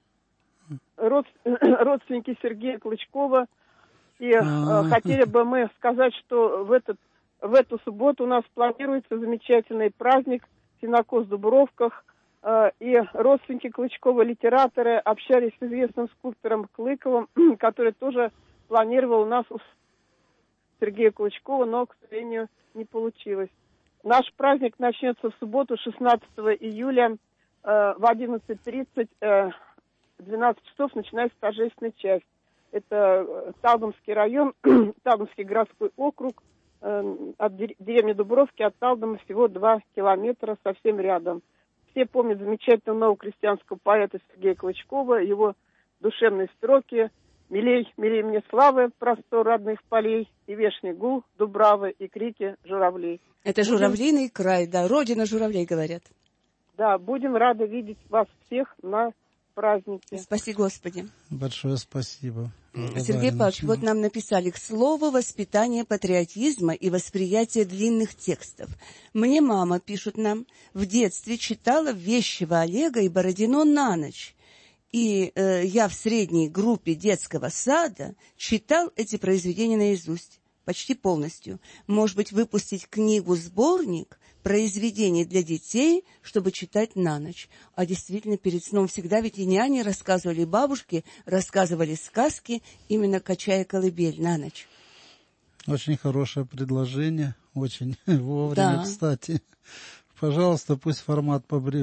родственники Сергея Клычкова. И хотели бы мы сказать, что в эту субботу у нас планируется замечательный праздник «Сенокос в Дубровках». И родственники Клычкова, литераторы, общались с известным скульптором Клыковым, который тоже планировал у нас у Сергея Клычкова, но, к сожалению, не получилось. Наш праздник начнется в субботу, 16 июля, в 11:30, 12 часов начинается торжественная часть. Это Талдомский район, Талдомский городской округ, от деревни Дубровки, от Талдома всего 2 километра, совсем рядом. Все помнят замечательного новохристианского поэта Сергея Клычкова, его душевные строки «Милей, милей мне славы, простор родных полей, и вешний гул дубравы, и крики журавлей». Это журавлиный край, да, родина журавлей, говорят. Да, будем рады видеть вас всех на празднике. Спаси Господи. Большое спасибо. Сергей Павлович, вот нам написали: к слову, воспитание патриотизма и восприятие длинных текстов. Мне мама, пишут нам, в детстве читала Вещего Олега и Бородино на ночь. И я в средней группе детского сада читал эти произведения наизусть, почти полностью. Может быть, выпустить книгу-сборник произведений для детей, чтобы читать на ночь. А действительно, перед сном всегда ведь и няни рассказывали, и бабушки рассказывали сказки, именно качая колыбель на ночь. Очень хорошее предложение, очень вовремя, да. Кстати. Пожалуйста, пусть формат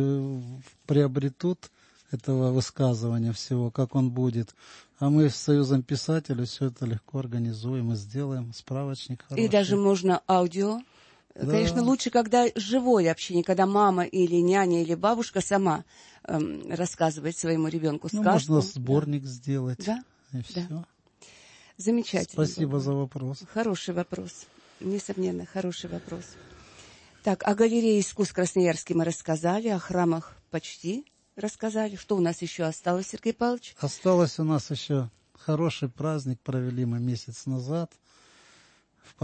приобретут этого высказывания всего, как он будет. А мы с Союзом писателей все это легко организуем и сделаем. Справочник хороший. И даже можно аудио. Да. Конечно, лучше, когда живое общение, когда мама или няня или бабушка сама рассказывает своему ребенку сказку. Можно сборник сделать. Да? И все. Да. Замечательно. Спасибо за вопрос. Хороший вопрос. Несомненно, хороший вопрос. Так, о галерее искусств Красноярске мы рассказали, о храмах почти рассказали. Что у нас еще осталось, Сергей Павлович? Осталось у нас еще хороший праздник, провели мы месяц назад в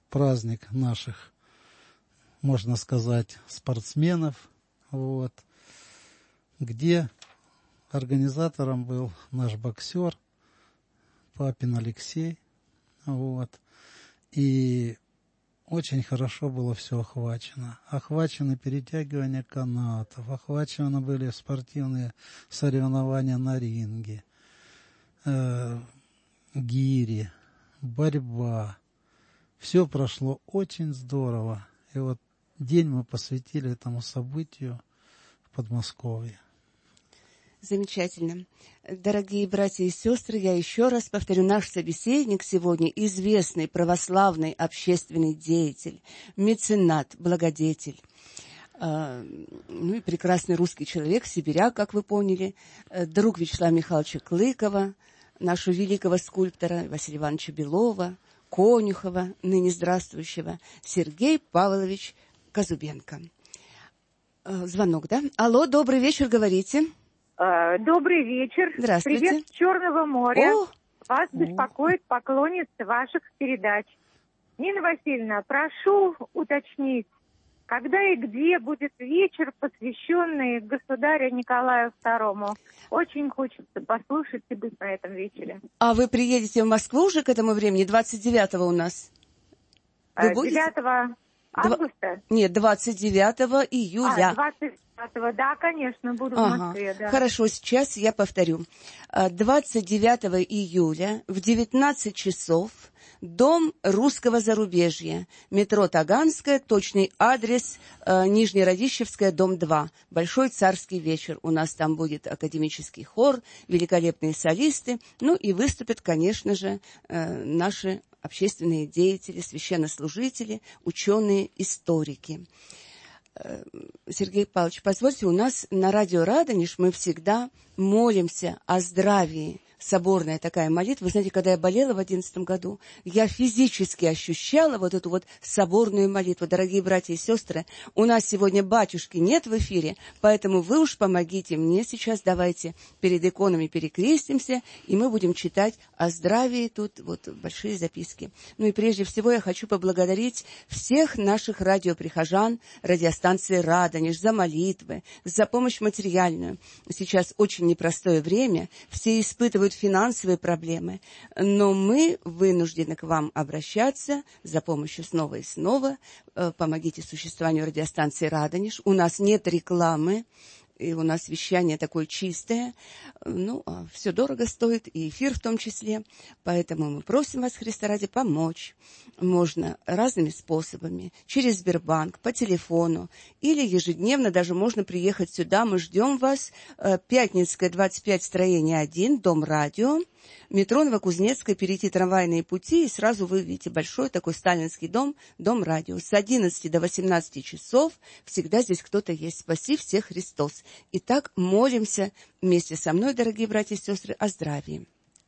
праздник наших, можно сказать, спортсменов, вот, где организатором был наш боксер Папин Алексей, вот, и очень хорошо было все охвачено. Охвачены перетягивания канатов, охвачены были спортивные соревнования на ринге, гири, борьба. Все прошло очень здорово. И вот день мы посвятили этому событию в Подмосковье. Замечательно. Дорогие братья и сестры, я еще раз повторю, наш собеседник сегодня известный православный общественный деятель, меценат, благодетель, ну и прекрасный русский человек, сибиряк, как вы поняли, друг Вячеслава Михайловича Клыкова, нашего великого скульптора Василия Ивановича Белова, Конюхова, ныне здравствующего, Сергей Павлович Казубенко. Звонок, да? Алло, добрый вечер, говорите. Добрый вечер. Здравствуйте. Привет с Черного моря. О! Вас беспокоит поклонница ваших передач. Нина Васильевна, прошу уточнить, когда и где будет вечер, посвященный государю Николаю II? Очень хочется послушать и быть на этом вечере. А вы приедете в Москву уже к этому времени? 29-го у нас. Вы будете? 9 августа? Нет, 29 июля. 29-го, да, конечно, буду в Москве, да. Хорошо, сейчас я повторю. 29 июля в 19 часов Дом русского зарубежья, метро Таганская, точный адрес Нижнерадищевская, дом 2. Большой царский вечер. У нас там будет академический хор, великолепные солисты, ну и выступят, конечно же, наши общественные деятели, священнослужители, ученые, историки. Сергей Павлович, позвольте, у нас на радио Радонеж мы всегда молимся о здравии. Соборная такая молитва. Вы знаете, когда я болела в 2011 году, я физически ощущала вот эту вот соборную молитву. Дорогие братья и сестры, у нас сегодня батюшки нет в эфире, поэтому вы уж помогите мне сейчас. Давайте перед иконами перекрестимся, и мы будем читать о здравии. Тут вот большие записки. Ну и прежде всего я хочу поблагодарить всех наших радиоприхожан, радиостанции «Радонеж» за молитвы, за помощь материальную. Сейчас очень непростое время, все испытывают финансовые проблемы, но мы вынуждены к вам обращаться за помощью снова и снова. Помогите существованию радиостанции «Радонеж». У нас нет рекламы, и у нас вещание такое чистое. Ну, все дорого стоит, и эфир в том числе. Поэтому мы просим вас, Христа ради, помочь. Можно разными способами. Через Сбербанк, по телефону. Или ежедневно даже можно приехать сюда. Мы ждем вас. Пятницкая, 25, строение 1, дом радио. Метро Новокузнецкая, перейти трамвайные пути, и сразу вы видите большой такой сталинский дом, дом радио. С 11 до 18 часов всегда здесь кто-то есть. Спаси всех Христос. Итак, молимся вместе со мной, дорогие братья и сестры, о здравии.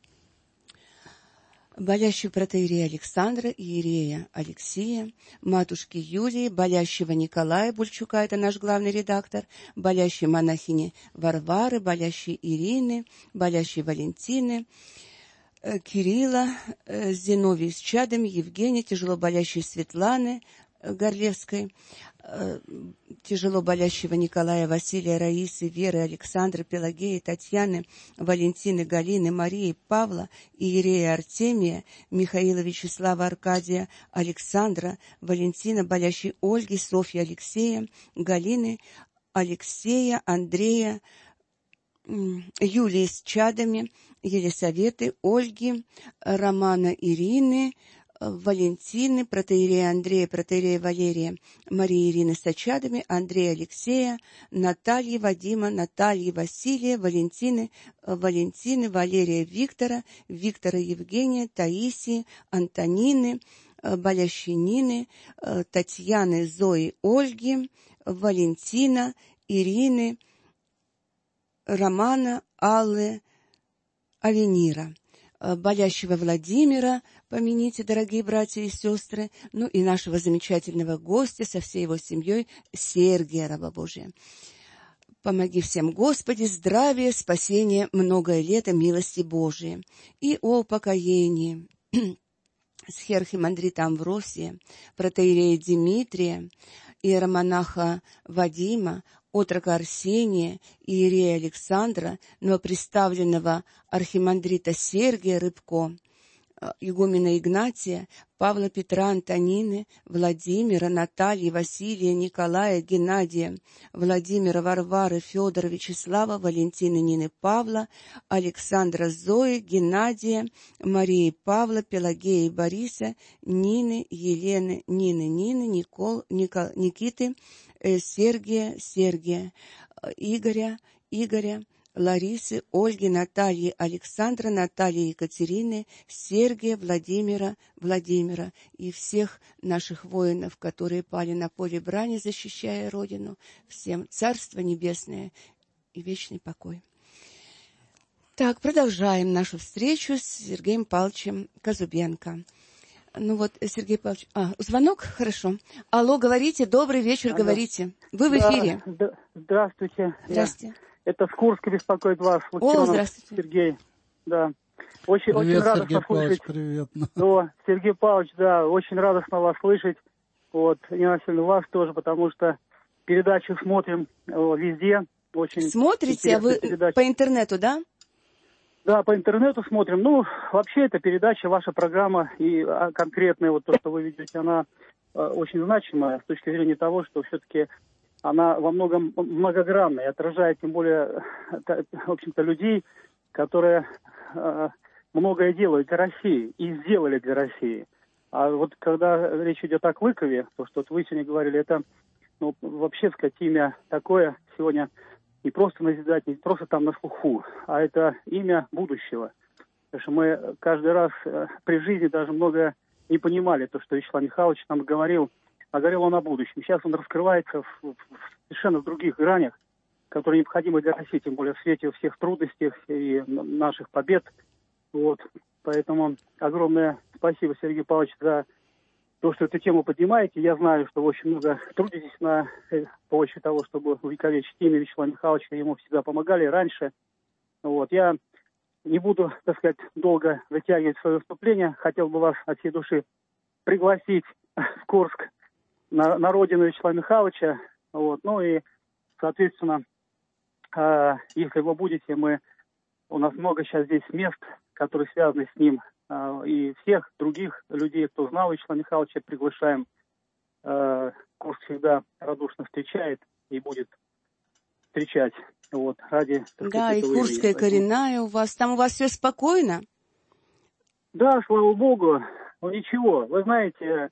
Болящего протоиерея Александра, иерея Алексея, матушки Юлии, болящего Николая Бульчука, это наш главный редактор, болящей монахини Варвары, болящей Ирины, болящей Валентины, Кирилла, Зиновий с чадами, Евгения, тяжело болящей Светланы Горлевской, тяжело болящего Николая, Василия, Раисы, Веры, Александры, Пелагеи, Татьяны, Валентины, Галины, Марии, Павла, иерея Артемия, Михаила, Вячеслава, Аркадия, Александра, Валентина, болящей Ольги, Софьи, Алексея, Галины, Алексея, Андрея, Юлии с чадами, Елисаветы, Ольги, Романа, Ирины, Валентины, протоиерея Андрея, протоиерея Валерия, Марии Ирины с чадами, Андрея Алексея, Натальи Вадима, Натальи Василия, Валентины, Валерия Виктора, Виктора Евгения, Таисии, Антонины, болящей Нины, Татьяны, Зои, Ольги, Валентина, Ирины, Романа, Аллы, Авенира, болящего Владимира, помяните, дорогие братья и сестры, ну и нашего замечательного гостя со всей его семьей Сергия, раба Божия. Помоги всем, Господи, здравия, спасения, многое лето, милости Божии. И о упокоении схиархимандрита Амвросия, протоиерея Дмитрия, иеромонаха Вадима, отрока Арсения, иерея Александра, новоприставленного архимандрита Сергия Рыбко, игумена Игнатия, Павла, Петра, Антонины, Владимира, Натальи, Василия, Николая, Геннадия, Владимира, Варвары, Федора, Вячеслава, Валентины, Нины, Павла, Александра, Зои, Геннадия, Марии, Павла, Пелагеи, Бориса, Нины, Елены, Нины, Никиты, Сергия, Игоря, Ларисы, Ольги, Натальи, Александра, Натальи, Екатерины, Сергия, Владимира и всех наших воинов, которые пали на поле брани, защищая Родину. Всем Царство Небесное и вечный покой. Так, продолжаем нашу встречу с Сергеем Павловичем Казубенко. Ну вот, Сергей Павлович... звонок? Хорошо. Алло, говорите, добрый вечер, говорите. Вы в эфире. Здравствуйте. Здравствуйте. Это с Курска беспокоит вас. Здравствуйте. Сергей. Да. Очень радостно Сергей слышать. Павлович, привет. Сергей Павлович, да, очень радостно вас слышать. Вот, Нина Васильевна, вас тоже, потому что передачу смотрим везде. Очень смотрите, а вы передача. По интернету, да? Да, по интернету смотрим. Ну, вообще, эта передача, ваша программа и конкретная, вот то, что вы ведете, она очень значимая с точки зрения того, что все-таки она во многом многогранная, отражает тем более, в общем-то, людей, которые многое делают для России и сделали для России. А вот когда речь идет о Клыкове, то, что вы сегодня говорили, это, вообще, сказать, имя такое сегодня не просто назидать, не просто там на слуху, а это имя будущего. Потому что мы каждый раз при жизни даже многое не понимали, то, что Вячеслав Михайлович нам говорил, а говорил он о будущем. Сейчас он раскрывается в совершенно других гранях, которые необходимы для России, тем более в свете всех трудностей и наших побед. Вот. Поэтому огромное спасибо, Сергей Павлович, за то, что эту тему поднимаете. Я знаю, что вы очень много трудитесь на почве того, чтобы увековечить имя Вячеслава Михайловича. Ему всегда помогали раньше. Вот. Я не буду, так сказать, долго затягивать свое выступление. Хотел бы вас от всей души пригласить в Курск на родину Вячеслава Михайловича. Вот. Ну и, соответственно, если вы будете, у нас много сейчас здесь мест, которые связаны с ним, и всех других людей, кто знал Вячеслава Михайловича, приглашаем. Курск всегда радушно встречает и будет встречать. Вот, ради, да, и Курская коренная у вас. Там у вас все спокойно? Да, слава богу. Ну ничего, вы знаете,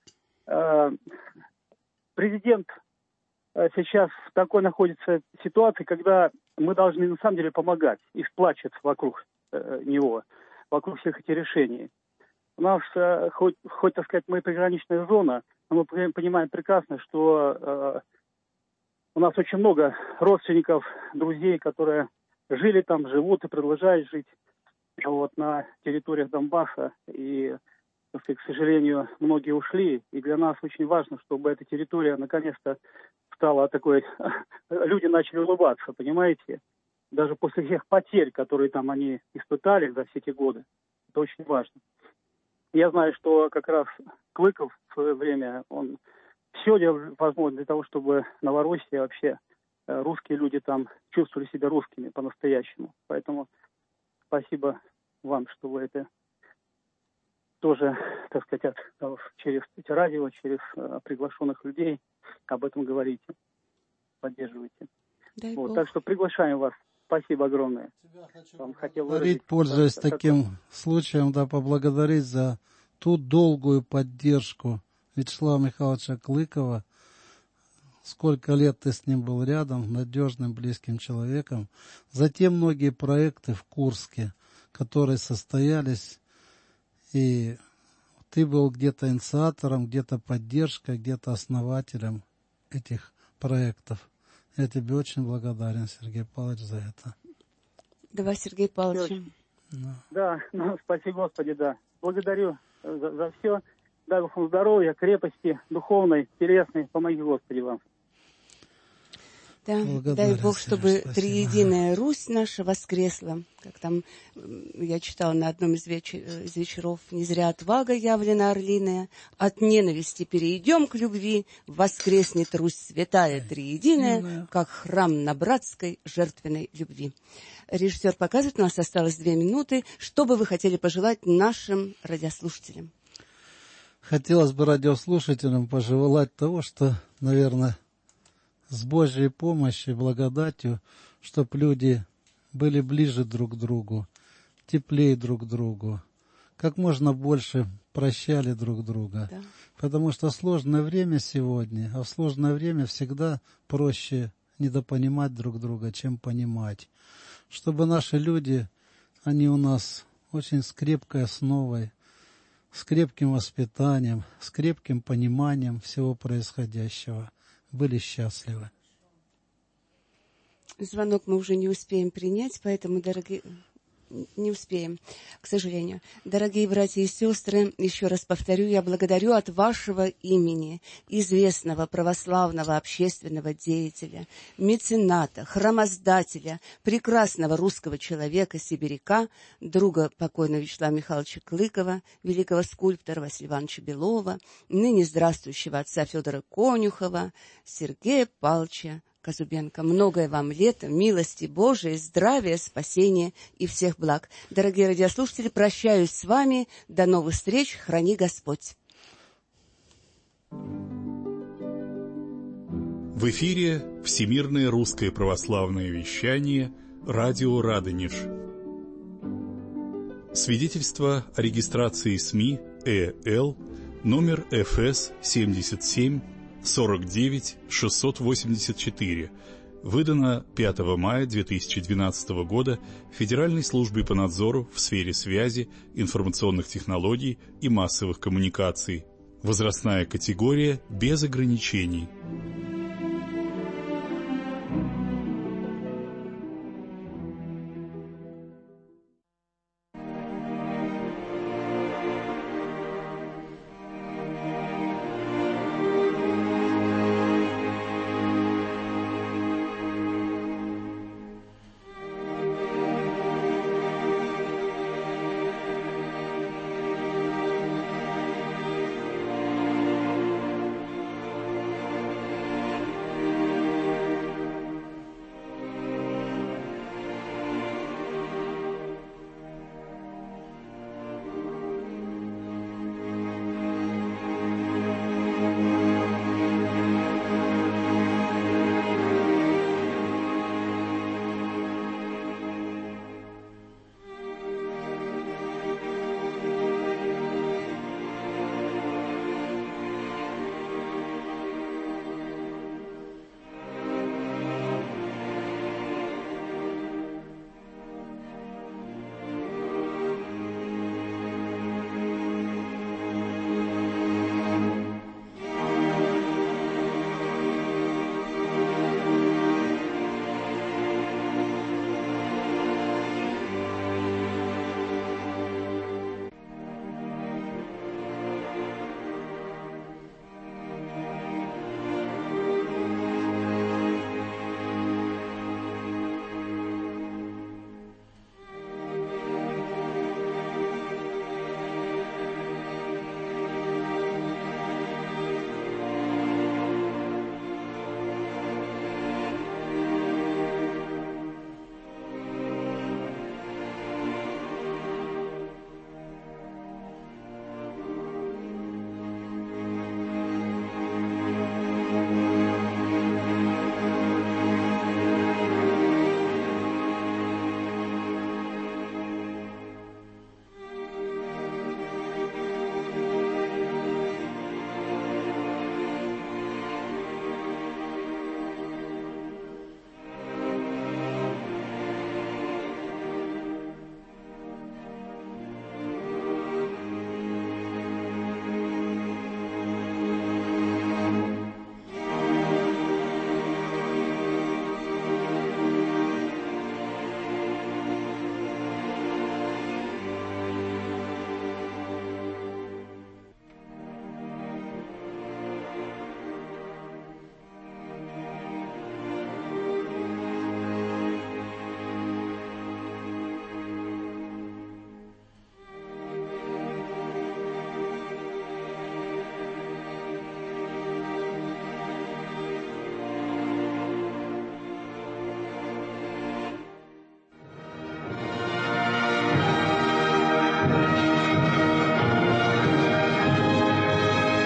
президент сейчас в такой находится ситуации, когда мы должны на самом деле помогать и сплачиваться вокруг него, вокруг всех этих решений. У нас, хоть так сказать, мы приграничная зона, но мы понимаем прекрасно, что у нас очень много родственников, друзей, которые жили там, живут и продолжают жить на территориях Донбасса. И, так сказать, к сожалению, многие ушли. И для нас очень важно, чтобы эта территория наконец-то стала такой... Люди начали улыбаться, понимаете? Даже после всех потерь, которые там они испытали за все эти годы. Это очень важно. Я знаю, что как раз Клыков в свое время, он все делал возможное для того, чтобы Новороссия вообще, русские люди там чувствовали себя русскими по-настоящему. Поэтому спасибо вам, что вы это тоже, так сказать, через эти радио, через приглашенных людей об этом говорите, поддерживаете. Вот, так что приглашаем вас. Спасибо огромное. Пользуясь таким случаем, поблагодарить за ту долгую поддержку Вячеслава Михайловича Клыкова. Сколько лет ты с ним был рядом, надежным, близким человеком. За те многие проекты в Курске, которые состоялись, и ты был где-то инициатором, где-то поддержкой, где-то основателем этих проектов. Я тебе очень благодарен, Сергей Павлович, за это. Давай, Сергей Павлович. Да, спасибо, Господи, да. Благодарю за все. Дай вам здоровья, крепости, духовной, телесной. Помоги, Господи, вам. Да, дай Бог, чтобы триединая Русь наша воскресла. Как там я читала на одном из вечеров, не зря отвага явлена орлиная. От ненависти перейдем к любви, воскреснет Русь святая триединая, как храм на братской жертвенной любви. Режиссер показывает, у нас осталось 2 минуты. Что бы вы хотели пожелать нашим радиослушателям? Хотелось бы радиослушателям пожелать того, что, наверное, с Божьей помощью, благодатью, чтобы люди были ближе друг к другу, теплее друг к другу, как можно больше прощали друг друга. Да. Потому что сложное время сегодня, а в сложное время всегда проще недопонимать друг друга, чем понимать. Чтобы наши люди, они у нас очень с крепкой основой, с крепким воспитанием, с крепким пониманием всего происходящего, были счастливы. Звонок мы уже не успеем принять, поэтому, дорогие... Не успеем, к сожалению. Дорогие братья и сестры, еще раз повторю, я благодарю от вашего имени известного православного общественного деятеля, мецената, храмоздателя, прекрасного русского человека, сибиряка, друга покойного Вячеслава Михайловича Клыкова, великого скульптора Василия Ивановича Белова, ныне здравствующего отца Федора Конюхова, Сергея Павловича Казубенко. Многое вам лет, милости Божией, здравия, спасения и всех благ. Дорогие радиослушатели, прощаюсь с вами. До новых встреч. Храни Господь. В эфире Всемирное русское православное вещание «Радио Радонеж». Свидетельство о регистрации СМИ ЭЛ номер ФС 77 49 684, выдано 5 мая 2012 года Федеральной службой по надзору в сфере связи, информационных технологий и массовых коммуникаций. Возрастная категория без ограничений.